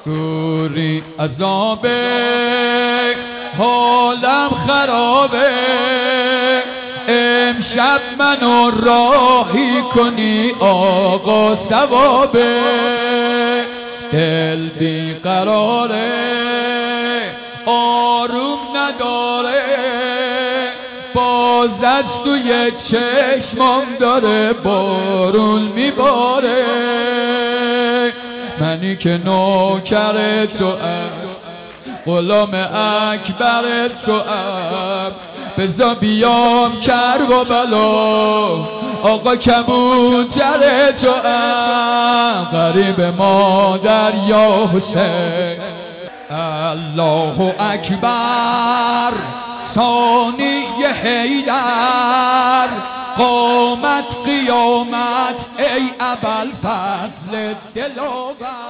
دوری عذابه حالم خرابه امشب منو راهی کنی آقا ثوابه دل بیقراره آروم نداره باز از توی چشمام داره بارون میباره منی که نوکر توام غلام اکبر توام بزا بیام کربلا آقا کبوتر توام غریب مادر یا حسین الله اکبر ثانی حیدر قامت قیامت ای ابوالفضل دلاور